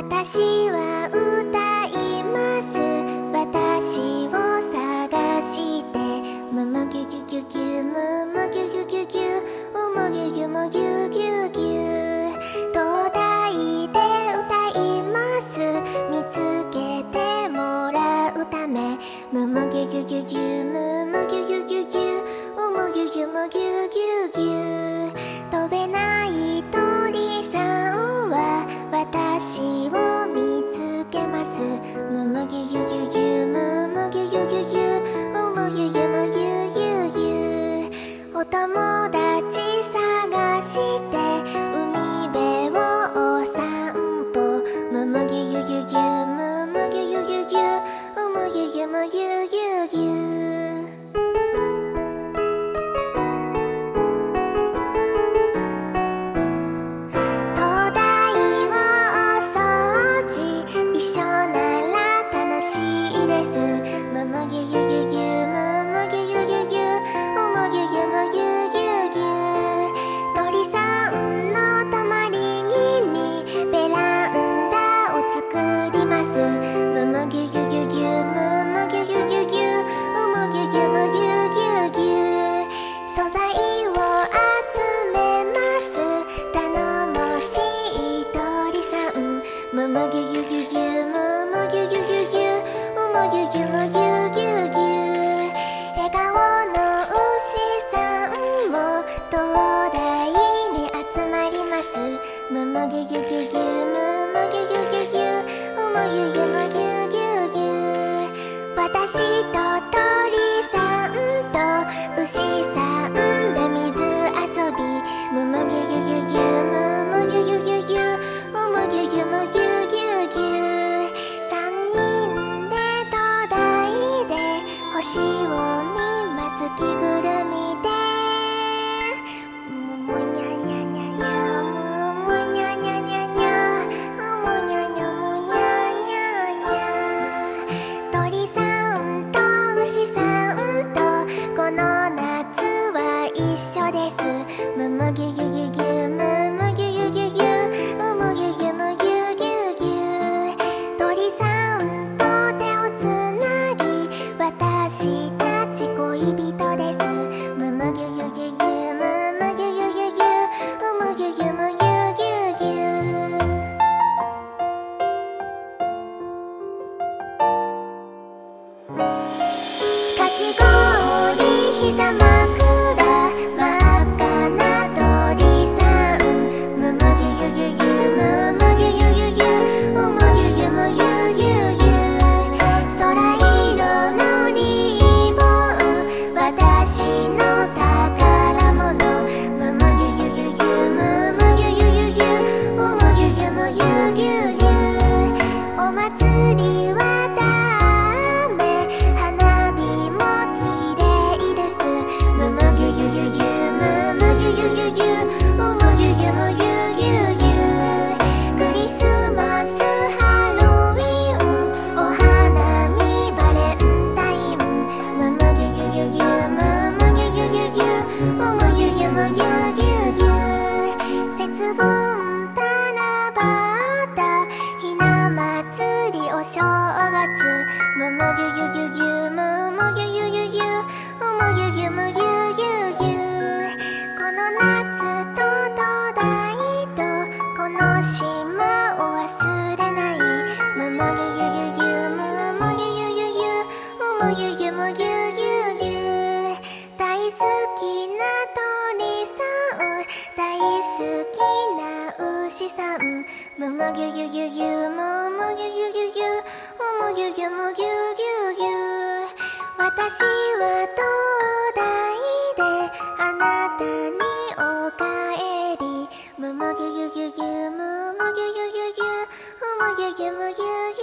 私は歌います。私を探してむむぎゅぎゅぎゅぎゅむむぎゅぎゅぎゅぎゅおもぎゅぎゅもぎゅぎゅぎゅ東大で歌います。見つけてもらうためむむぎゅぎゅぎゅぎゅむむぎゅぎゅぎゅぎゅおもぎゅぎゅもぎゅぎゅぎゅ飛べない鳥さんは私を見つけます。むむぎゅぎゅぎゅぎゅむむぎゅぎゅぎゅぎゅおもぎゅぎゅもぎゅぎゅぎゅお友達探して海辺をお散歩むむぎゅぎゅぎゅぎゅむむぎゅぎゅぎゅぎゅおもぎゅぎゅもぎゅぎゅぎゅ東大をお掃除一緒なら楽しいです。むむぎゅぎゅぎゅぎゅむむぎゅぎゅぎゅぎゅおもぎゅぎゅもぎゅぎゅぎゅ鳥さんの泊まり木にベランダを作ります。むむぎゅぎゅぎゅぎゅむむぎゅぎゅぎゅぎゅおもぎゅぎゅもぎゅぎゅぎゅ素材を集めます頼もしい鳥さんむむぎゅぎゅぎゅぎゅむむぎゅぎゅぎゅぎゅおもぎゅぎゅもぎゅぎゅぎゅ笑顔の牛さんも東大に集まりますむむぎゅぎゅぎゅぎゅむむぎゅぎゅぎゅぎゅおもぎゅぎゅもぎゅぎゅぎゅ私と鳥さんと牛さんで水遊びむむぎゅぎゅぎゅぎゅむむぎゅぎゅぎゅぎゅおもぎゅぎゅもぎゅぎゅぎゅ三人で東大で星を見ます着ぐるみでむむにゃにゃにゃにゃむむにゃにゃにゃにゃむにゃにゃむにゃにゃにゃ鳥さんと牛さんとこの夏は一緒ですむむぎゅぎゅぎゅぎゅむむぎゅぎゅぎゅぎゅおもぎゅぎゅもぎゅぎゅぎゅ鳥さんと手をつなぎ私たち恋人ですむむぎゅぎゅぎゅぎゅむむぎゅぎゅぎゅぎゅおもぎゅぎゅもぎゅぎゅぎゅかき氷膝枕真っ赤な鳥さんむむぎゅぎゅぎゅぎゅむむぎゅぎゅぎゅぎゅおもぎゅぎゅもぎゅぎゅぎゅ空色のリボン私の宝物むむぎゅぎゅぎゅぎゅむむぎゅぎゅぎゅぎゅおもぎゅぎゅもぎゅぎゅぎゅお祭りはダメ花火もきれいですむむぎゅぎゅぎゅぎゅむむぎゅぎゅぎゅぎゅおもぎゅぎゅもぎゅぎゅぎゅクリスマスハロウィンお花見バレンタインむむぎゅぎゅぎゅぎゅむむぎゅぎゅぎゅぎゅおもぎゅぎゅもぎゅぎゅぎゅ節分七夕ひな祭りお正月むむぎゅぎゅぎゅぎゅむむぎゅぎゅぎゅぎゅおもぎゅぎゅもぎゅぎゅぎゅこの夏と東大とこの島を忘れないむむぎゅぎゅぎゅぎゅむむぎゅぎゅぎゅぎゅおもぎゅぎゅもぎゅぎゅぎゅ大好きな鳥さん大好きな牛さんむむぎゅぎゅぎゅぎゅむむぎゅぎゅぎゅぎゅおもぎゅぎゅもぎゅぎゅぎゅ私は東大であなたにおかえりむむぎゅぎゅぎゅぎゅむむぎゅぎゅぎゅぎゅおもぎゅぎゅもぎゅぎゅ